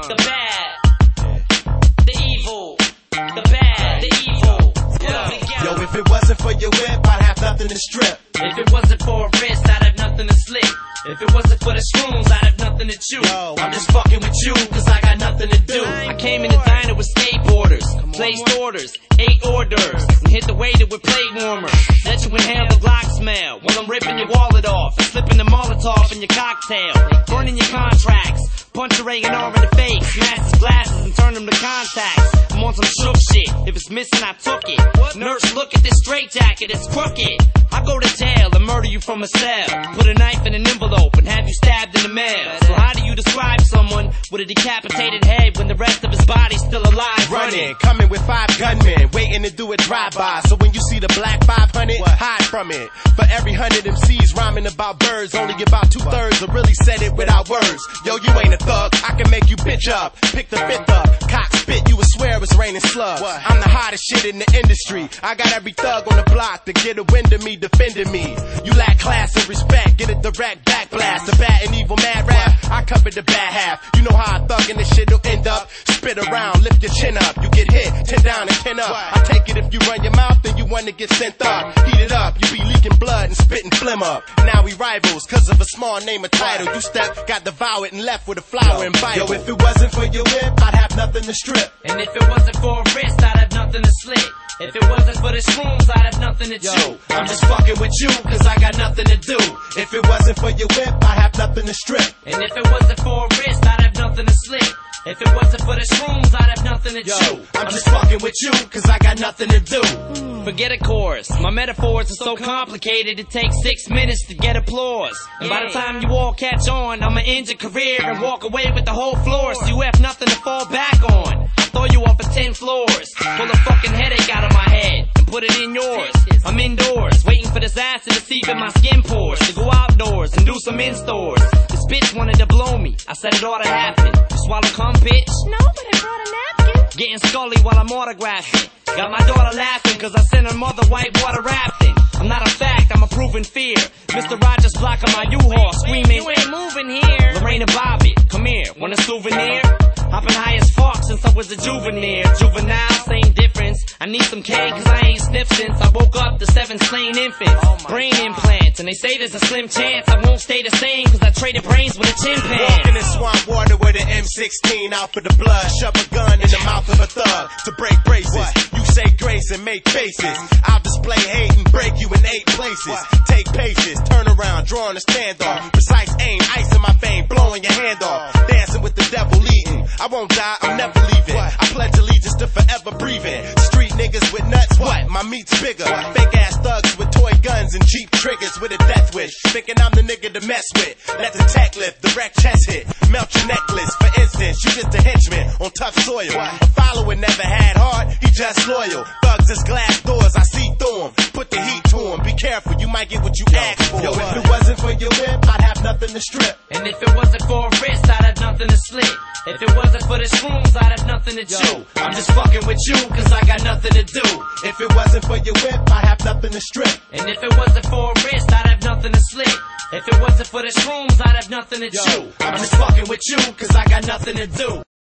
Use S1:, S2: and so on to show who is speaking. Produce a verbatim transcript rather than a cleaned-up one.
S1: the bad, the evil, the bad, the evil.
S2: Yo, yo, if it wasn't for your whip, I'd have nothing to strip.
S1: If it wasn't for a wrist, I'd have nothing to slip. If it wasn't for the shrooms, I'd have nothing to chew.
S2: Yo,
S1: I'm just fucking with you, cause I got nothing to do. I came in the diner with skateboarders, placed orders, ate hors d'oeuvres, and hit the waiter with plague warmer. Let you inhale the Glock smell while I'm ripping your wallet off and slipping the Molotov in your cocktail, burning your contracts, punch your A and R in the face, smash his glasses and turn them to contacts. I'm on some shook shit. If it's missing, I took it. Nurse, look at this straitjacket, it's crooked. I go to jail and murder you from a cell, put a knife in an envelope and have you stabbed in the mail. So how do you describe someone with a decapitated head when the rest of his body's still alive?
S2: Running, coming with five gunmen, waiting to do a drive-by. So when you see the black five hundred, what? Hide from it. For every hundred M Cs rhyming about birds, only about two-thirds have really said it without words. Yo, you ain't a thug, I can make you bitch up, pick the fifth up, cock spit, you would swear it was raining slugs. What? I'm the hottest shit in the industry, I got every thug on the block to get a wind of me, defending me. You lack class and respect, get a direct back blast. The bad and evil mad rap, I covered the bad half. You know how I thug and this shit'll end up. Spit around, lift your chin up, you get hit, ten down and ten up. I take it if you run your mouth, then you wanna get sent up. Heat it up, you be leaking blood and spitting phlegm up. Now we rivals, cause of a small name or title. You step, got devoured and left with a flower and Bible. Yo, if it wasn't for your whip, I'd have nothing to strip.
S1: And if it wasn't for a wrist, I'd have nothing to slit. If it wasn't for the shrooms, I'd have nothing to chew.
S2: Yo, I'm just fucking with you, cause I got nothing to do. If it wasn't for your whip, I'd have nothing to strip.
S1: And if it wasn't for a wrist, I'd have nothing to slit. If it wasn't for the shrooms, I'd have nothing to
S2: Yo,
S1: chew.
S2: I'm just fucking with you, cause I got nothing to do.
S1: Forget a chorus. My metaphors are so complicated, it takes six minutes to get applause. And by the time you all catch on, I'ma end your career and walk away with the whole floor, so you have nothing to fall back on. I'll throw you off of ten floors, pull a fucking headache out of my head and put it in yours. I'm indoors, waiting for this acid to seep in my skin pores, to go outdoors and do some in-stores. This bitch wanted to blow me, I said it ought to happen. You swallow cum, bitch?
S3: No, but I brought a napkin.
S1: Getting scully while I'm autographing. Got my daughter laughing cause I sent her mother whitewater rafting. I'm not a fact, I'm a proven fear. Mister Rogers blocking my U-Haul, screaming,
S3: You ain't moving here.
S1: Lorena Bobbitt, come here, want a souvenir? I've been high as fuck since I was a juvenile. Juvenile, same difference. I need some K cause I ain't sniffed since I woke up to seven slain infants.
S2: Oh
S1: Brain implants, and they say there's a slim chance I won't stay the same cause I traded brains with a chimpanzee.
S2: Walking in swamp water with an M sixteen out for the blood. Shove a gun in the mouth of a thug to break braces. What? You say grace and make faces. I'll display hate and break you in eight places. What? Take paces, turn around, drawing a standoff. Precise aim, ice in my vein, blowing your hand off. Dancing with the devil eating. I won't die, I'm never leaving. What? I pledge allegiance to forever breathing. Street niggas with nuts, what? My meat's bigger. What? Fake ass thugs with toy guns and Jeep triggers with a death wish. Thinking I'm the nigga to mess with. Let the tech lift, direct chest hit. Melt your necklace, for instance, you just a henchman on tough soil. What? A follower never had heart, he just loyal. Thugs is glass doors, I see through 'em. Put the heat to 'em, be careful, you might get what you ask for. Yo, if it wasn't for your whip, I'd have nothing to strip.
S1: And if it wasn't for a wrist, I'd have nothing to slit. If it wasn't for the shrooms, I'd have nothing to chew. I'm just fucking with you, cause I got nothing to do.
S2: If it wasn't for your whip, I'd have nothing to strip.
S1: And if it wasn't for a wrist, I'd have nothing to slit. If it wasn't for the shrooms, I'd have nothing to chew.
S2: I'm just fucking with you, cause I got nothing to do.